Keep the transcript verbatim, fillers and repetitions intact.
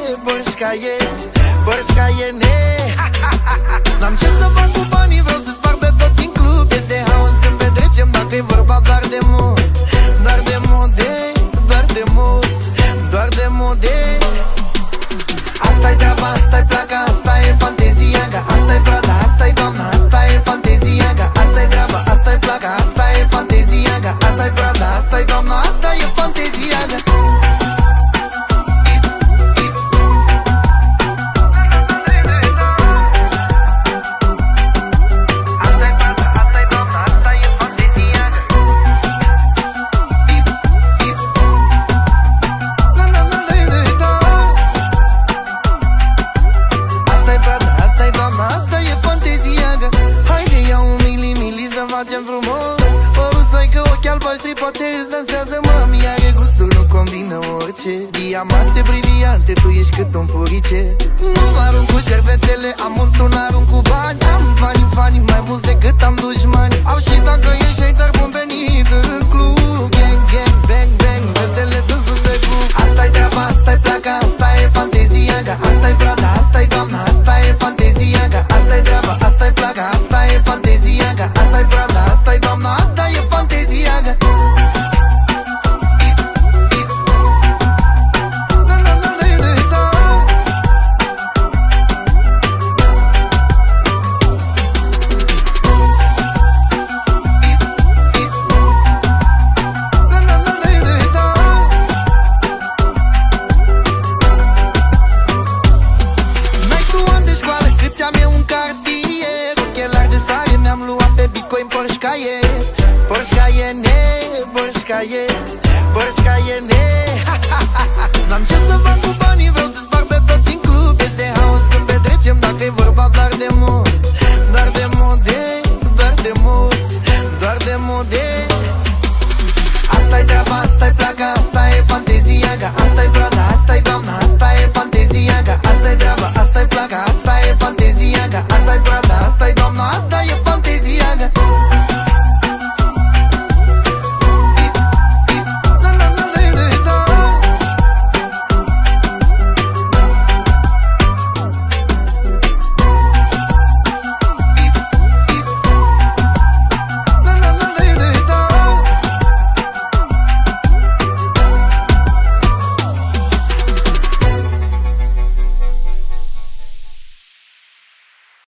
Porsche Cayenne, Porsche Cayenne. N-am ce să fac cu banii, vreau să sparg pe toți în club. Este haos când petrecem, dacă e vorba doar de mod. Doar de mode, doar de mod, doar de mode. Asta-i treaba, asta-i placa, asta e fantezia, ga. Asta-i Prada, asta-i doamna, asta e fantezia, ga. Asta-i treaba, asta-i placa, asta e fantezia, ga. Asta-i Prada, asta-i doamna, asta e fantezia, ga. Facem frumos, părul soi că ochii albaștri poate îți dansează, mami, are gustul, nu combină orice. Diamante briliante, tu ești cât un purice. Nu mă arunc cu șervețele, am un tunar, arunc cu bani. Am fani, fani, mai mulți decât am dușmani. Au și dacă ești hater, bun venit în club. Gang, gang, bang, bang, fetele sunt sus pe club. Asta-i treaba, asta-i placa, asta e fantezia, ga. Asta-i Prada, asta-i doamna, asta e fantezia, ga. Asta-i treaba, asta-i placa, asta e fantezia, ga. Asta-i Prada, asta-i doamna, asta e fantezia, ga. Porsche Cayenne, Porsche Cayenne, Porsche Cayenne, Porsche Cayenne. N-am ce să fac cu banii.